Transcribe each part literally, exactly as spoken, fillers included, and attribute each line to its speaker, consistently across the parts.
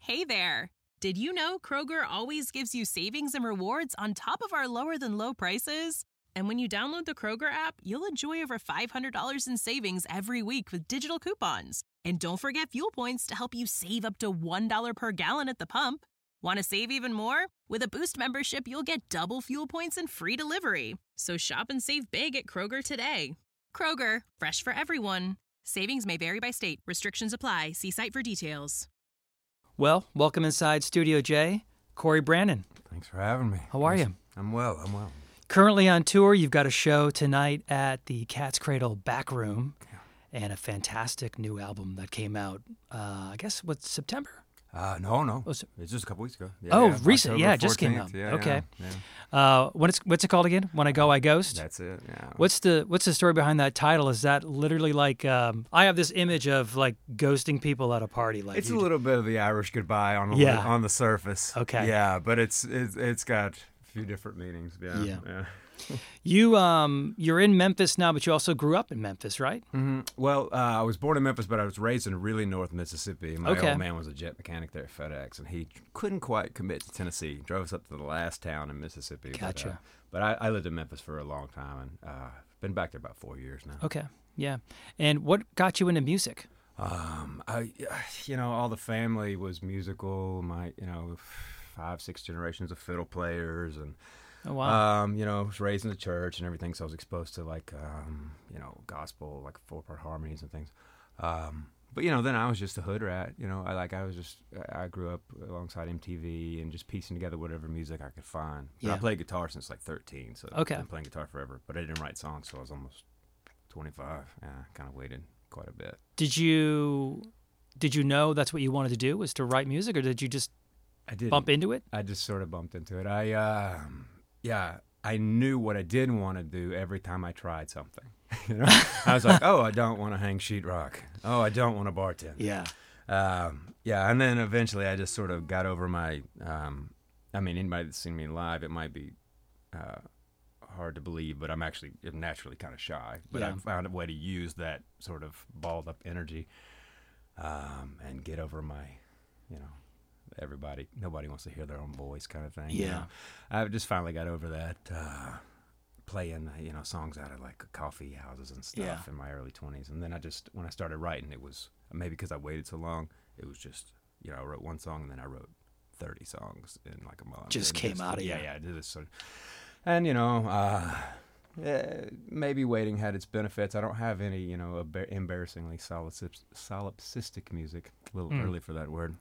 Speaker 1: Hey there! Did you know Kroger always gives you savings and rewards on top of our lower-than-low prices? And when you download the Kroger app, you'll enjoy over five hundred dollars in savings every week with digital coupons. And don't forget fuel points to help you save up to one dollar per gallon at the pump. Want to save even more? With a Boost membership, you'll get double fuel points and free delivery. So shop and save big at Kroger today. Kroger, fresh for everyone. Savings may vary by state. Restrictions apply. See site for details.
Speaker 2: Well, welcome inside Studio J, Corey Brandon.
Speaker 3: Thanks for having me.
Speaker 2: How are you?
Speaker 3: I'm well, I'm well.
Speaker 2: Currently on tour, you've got a show tonight at the Cat's Cradle Back Room and a fantastic new album that came out, uh, I guess, what, September?
Speaker 3: Uh, no, no.
Speaker 2: Was it?
Speaker 3: It's just a couple weeks ago. Yeah,
Speaker 2: oh,
Speaker 3: yeah,
Speaker 2: recent.
Speaker 3: October
Speaker 2: Yeah, it just came out.
Speaker 3: fourteenth. Yeah,
Speaker 2: okay.
Speaker 3: Yeah, yeah.
Speaker 2: Uh, what is, what's it called again? When I Go, I Ghost?
Speaker 3: That's it, yeah.
Speaker 2: What's the what's the story behind that title? Is that literally like, um, I have this image of like ghosting people at a party. Like
Speaker 3: It's
Speaker 2: you
Speaker 3: a little bit of the Irish goodbye on the,
Speaker 2: Yeah.
Speaker 3: on the surface.
Speaker 2: Okay.
Speaker 3: Yeah, but it's it's, it's got a few different meanings. Yeah.
Speaker 2: Yeah.
Speaker 3: yeah.
Speaker 2: You, um, you're in Memphis now, but you also grew up in Memphis, right?
Speaker 3: Mm-hmm. Well, uh, I was born in Memphis, but I was raised in really North Mississippi. My
Speaker 2: Okay.
Speaker 3: old man was a jet mechanic there at FedEx, and he couldn't quite commit to Tennessee. Drove us up to the last town in Mississippi.
Speaker 2: Gotcha.
Speaker 3: But, uh, but I, I lived in Memphis for a long time, and uh, been back there about four years now.
Speaker 2: Okay. Yeah. And what got you into music?
Speaker 3: Um, I, you know, all the family was musical. My, you know, five, six generations of fiddle players, and
Speaker 2: Oh, wow.
Speaker 3: um, you know, was raised in the church and everything. So I was exposed to like, um, you know, gospel, like four part harmonies and things. Um, but you know, then I was just a hood rat. You know, I like I was just I grew up alongside M T V and just piecing together whatever music I could find. But
Speaker 2: Yeah.
Speaker 3: I played guitar since like thirteen, so
Speaker 2: Okay.
Speaker 3: I've been playing guitar forever. But I didn't write songs, so I was almost twenty-five. Yeah, kind of waited quite a bit.
Speaker 2: Did you did you know that's what you wanted to do, was to write music, or did you just
Speaker 3: I did
Speaker 2: bump into it?
Speaker 3: I just sort of bumped into it. I, um, yeah, I knew what I didn't want to do every time I tried something. You know, I was like, oh, I don't want to hang sheetrock. Oh, I don't want to bartend.
Speaker 2: Yeah.
Speaker 3: Um, yeah, and then eventually I just sort of got over my. Um, I mean, anybody that's seen me live, it might be uh, hard to believe, but I'm actually naturally kind of shy. But
Speaker 2: Yeah.
Speaker 3: I found a way to use that sort of balled up energy um, and get over my, you know. Everybody, nobody wants to hear their own voice, kind of thing. you
Speaker 2: Yeah.
Speaker 3: know. I just finally got over that, uh, playing, you know, songs out of like coffee houses and stuff
Speaker 2: Yeah.
Speaker 3: in my early twenties. And then I just, when I started writing, it was maybe because I waited so long. It was just, you know, I wrote one song and then I wrote thirty songs in like a month.
Speaker 2: Just
Speaker 3: And
Speaker 2: came out of
Speaker 3: yeah,
Speaker 2: you.
Speaker 3: Yeah, I did this sort of, and you know, uh, yeah, maybe waiting had its benefits. I don't have any, you know, embar- embarrassingly solipsistic, solipsistic music. A little
Speaker 2: Mm.
Speaker 3: early for that word.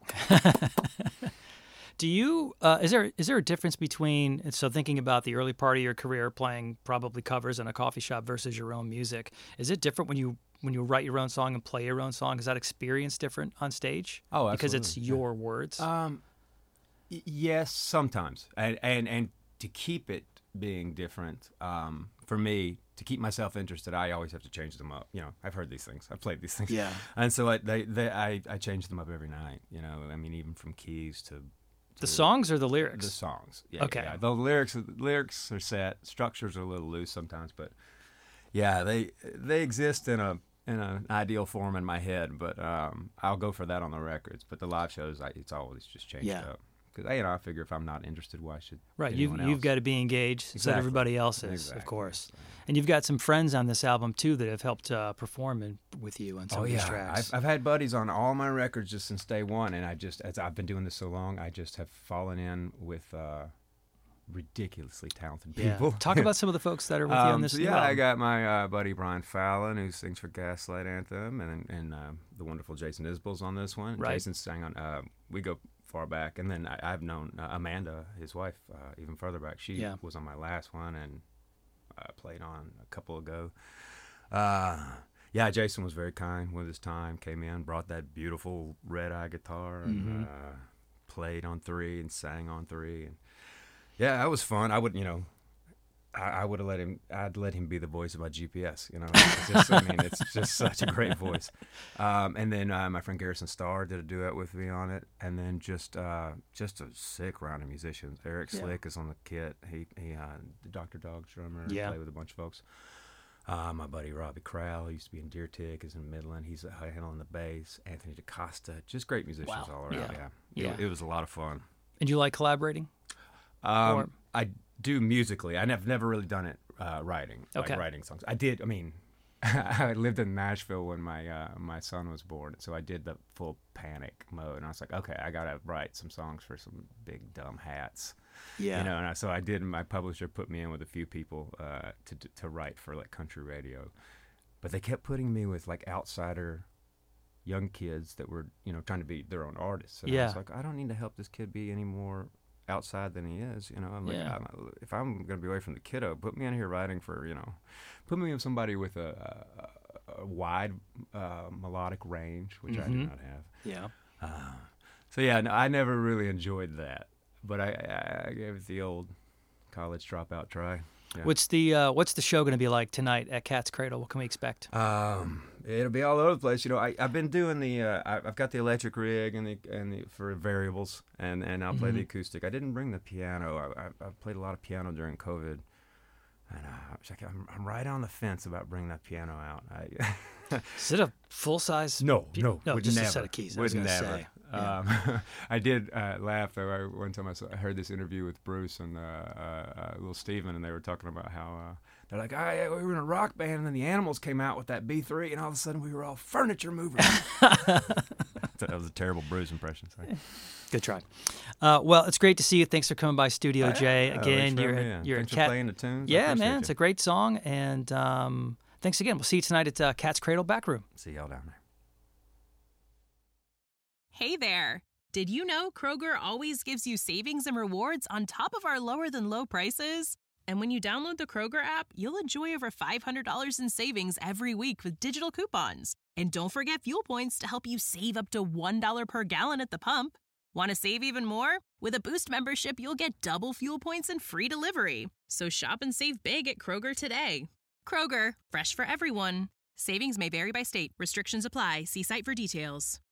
Speaker 2: Do you uh, is there is there a difference between, so thinking about the early part of your career playing probably covers in a coffee shop versus your own music, is it different when you when you write your own song and play your own song? Is that experience different on stage?
Speaker 3: Oh,
Speaker 2: Because it's
Speaker 3: absolutely, yeah.
Speaker 2: your words.
Speaker 3: Um, y- yes, sometimes, and and and to keep it being different, um, for me, to keep myself interested, I always have to change them up. You know, I've heard these things, I've played these things,
Speaker 2: Yeah.
Speaker 3: and so I they, they I I change them up every night. You know, I mean, even from keys to, to
Speaker 2: The songs or the lyrics?
Speaker 3: the songs. Yeah,
Speaker 2: Okay.
Speaker 3: yeah. The lyrics lyrics are set, structures are a little loose sometimes, but yeah, they they exist in a in an ideal form in my head. But um, I'll go for that on the records. But the live shows, I, it's always just changed
Speaker 2: Yeah.
Speaker 3: up. Because you know, I figure if I'm not interested, why should
Speaker 2: Right, you've,
Speaker 3: anyone
Speaker 2: you've
Speaker 3: else?
Speaker 2: got to be engaged so that
Speaker 3: Exactly.
Speaker 2: everybody else is, of
Speaker 3: Exactly.
Speaker 2: course. And you've got some friends on this album, too, that have helped uh, perform in, with you on some
Speaker 3: Oh
Speaker 2: of
Speaker 3: yeah,
Speaker 2: these tracks.
Speaker 3: I've, I've had buddies on all my records just since day one, and I just as I've been doing this so long, I just have fallen in with uh, ridiculously talented
Speaker 2: yeah.
Speaker 3: people.
Speaker 2: Talk about some of the folks that are with you on
Speaker 3: Um,
Speaker 2: this
Speaker 3: so
Speaker 2: new
Speaker 3: yeah, I
Speaker 2: album.
Speaker 3: got my uh, buddy Brian Fallon, who sings for Gaslight Anthem, and and uh, the wonderful Jason Isbell's on this one.
Speaker 2: Right.
Speaker 3: Jason sang on. Uh, we go far back, and then I, I've known uh, Amanda, his wife, uh, even further back. She
Speaker 2: Yeah.
Speaker 3: was on my last one, and I played on a couple ago. Uh, yeah, Jason was very kind with his time. Came in, brought that beautiful red eye guitar, and
Speaker 2: Mhm.
Speaker 3: uh, played on three and sang on three, and yeah, that was fun. I would, you know, I, I would have let him. I'd let him be the voice of my G P S. You know, it's just, I mean, it's just such a great voice. Um, and then uh, my friend Garrison Starr did a duet with me on it, and then just uh, just a sick round of musicians. Eric
Speaker 2: Yeah.
Speaker 3: Slick is on the kit. He he, uh, the Doctor Dog's drummer.
Speaker 2: Yeah.
Speaker 3: Played with a bunch of folks. Uh, my buddy Robbie Crowell, who used to be in Deer Tick, is in Midland. He's uh, handling the bass. Anthony DaCosta, just great musicians
Speaker 2: Wow.
Speaker 3: all around.
Speaker 2: Yeah.
Speaker 3: Yeah,
Speaker 2: Yeah.
Speaker 3: It, it was a lot of fun.
Speaker 2: And you like collaborating?
Speaker 3: Um,
Speaker 2: Or-
Speaker 3: I do musically. I have never really done it uh, writing,
Speaker 2: Okay.
Speaker 3: like writing songs. I did. I mean, I lived in Nashville when my uh, my son was born, so I did the full panic mode, and I was like, okay, I gotta write some songs for some big dumb hats,
Speaker 2: Yeah.
Speaker 3: you know. And I, so I did. My publisher put me in with a few people uh, to to write for like country radio, but they kept putting me with like outsider young kids that were, you know, trying to be their own artists. And I
Speaker 2: Yeah.
Speaker 3: was like, I don't need to help this kid be any more outside than he is, you know. I'm like,
Speaker 2: Yeah.
Speaker 3: I'm, if I'm going to be away from the kiddo, put me in here writing for, you know, put me with somebody with a, a, a wide uh, melodic range, which I do
Speaker 2: Mhm.
Speaker 3: not have.
Speaker 2: Yeah.
Speaker 3: Uh, so yeah, no, I never really enjoyed that, but I, I, I gave it the old college dropout try. Yeah.
Speaker 2: What's the uh, what's the show going to be like tonight at Cat's Cradle? What can we expect?
Speaker 3: Um, it'll be all over the place. You know, I, I've been doing the, uh, I, I've got the electric rig and the, and the, for variables, and, and I'll play
Speaker 2: Mhm.
Speaker 3: the acoustic. I didn't bring the piano. I, I, I played a lot of piano during COVID, and uh, I was like, I'm, I'm right on the fence about bringing that piano out. I,
Speaker 2: Is it a full size?
Speaker 3: no, no,
Speaker 2: no,
Speaker 3: would
Speaker 2: just
Speaker 3: never,
Speaker 2: a set of keys. I
Speaker 3: Would
Speaker 2: was gonna
Speaker 3: never.
Speaker 2: say. Yeah.
Speaker 3: Um, I did uh, laugh though. I, one time I, saw, I heard this interview with Bruce and uh, uh, uh, Little Steven, and they were talking about how uh, they're like, "Oh, yeah, we were in a rock band, and then the Animals came out with that B three, and all of a sudden we were all furniture movers." That was a terrible Bruce impression. So.
Speaker 2: Good try. Uh, well, it's great to see you. Thanks for coming by Studio
Speaker 3: Yeah,
Speaker 2: J.
Speaker 3: yeah,
Speaker 2: Again,
Speaker 3: thanks for
Speaker 2: you're
Speaker 3: having me
Speaker 2: at,
Speaker 3: in.
Speaker 2: you're
Speaker 3: Thanks
Speaker 2: at
Speaker 3: for
Speaker 2: Cat.
Speaker 3: playing the tunes. I
Speaker 2: Yeah,
Speaker 3: appreciate
Speaker 2: man,
Speaker 3: you.
Speaker 2: it's a great song, and um, thanks again. We'll see you tonight at uh, Cat's Cradle Back Room.
Speaker 3: See y'all down there.
Speaker 1: Hey there! Did you know Kroger always gives you savings and rewards on top of our lower than low prices? And when you download the Kroger app, you'll enjoy over five hundred dollars in savings every week with digital coupons. And don't forget fuel points to help you save up to one dollar per gallon at the pump. Want to save even more? With a Boost membership, you'll get double fuel points and free delivery. So shop and save big at Kroger today. Kroger, fresh for everyone. Savings may vary by state. Restrictions apply. See site for details.